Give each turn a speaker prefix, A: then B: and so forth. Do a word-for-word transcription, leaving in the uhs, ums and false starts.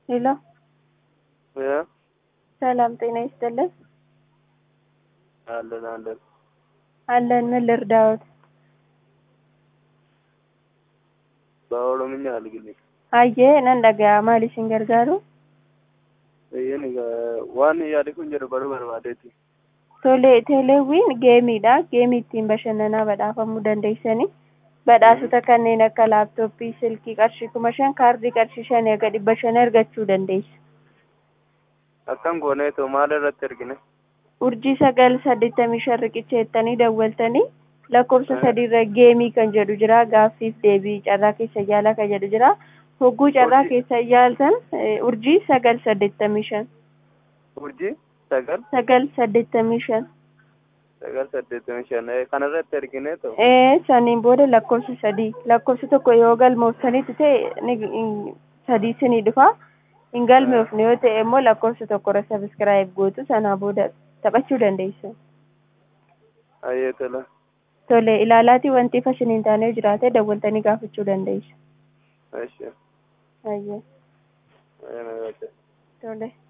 A: ሄሎ
B: ያ
A: ሰላም ጤና ይስጥልን።
B: አለን አለን
A: አለን ምን ልርዳዎት?
B: በኦሮምኛ አልግልኝ
A: አየ ነንደጋ ማሊሽን ገርጋሩ
B: ይሄን ዋን ያልኩኝ ጀር በሩ በርባዴቲ
A: ቶሌ ቴሌዊን ጌሚዳ ጌሚቲን በሸነና በዳፈሙ ደንደይሰኒ badhaasota kanneen akka laaptooppii silkii qarshii kuma shan kaardii qarshii shan eega dhibba shan argachuu dandeessa.
B: akkam goonee too maal irratti ergine
A: urjii sagal saddeettamii shan riqicha jettanii dawwaltanii lakkoofsa sadiirra geemii kan jedhu jira gaaffiif deebii carraa keessa yaalaa kan jedhu jira hogguu carraa keessa yaaltan urjii sagal saddeettamii shan
B: urjii sagal
A: sagal saddeettamii shan
B: sagal saddeettamii shan kanarratti ergine too
A: ee saniin booda lakkoofsa sadii lakkoofsa tokko yoo galmoofsanitti ta'e sadii sinii dhufa hin galmoofne yoo ta'e immoo lakkoofsa tokkorra sabiskiraayib gootu sanaa booda taphachuu dandeessu.
B: ayyee tola
A: tole ilaalaatii wanti fashion hin taane jiraate dawwaltanii gaafachuu dandeessu.
B: ayyee
A: ayyee
B: ayyee
A: tole.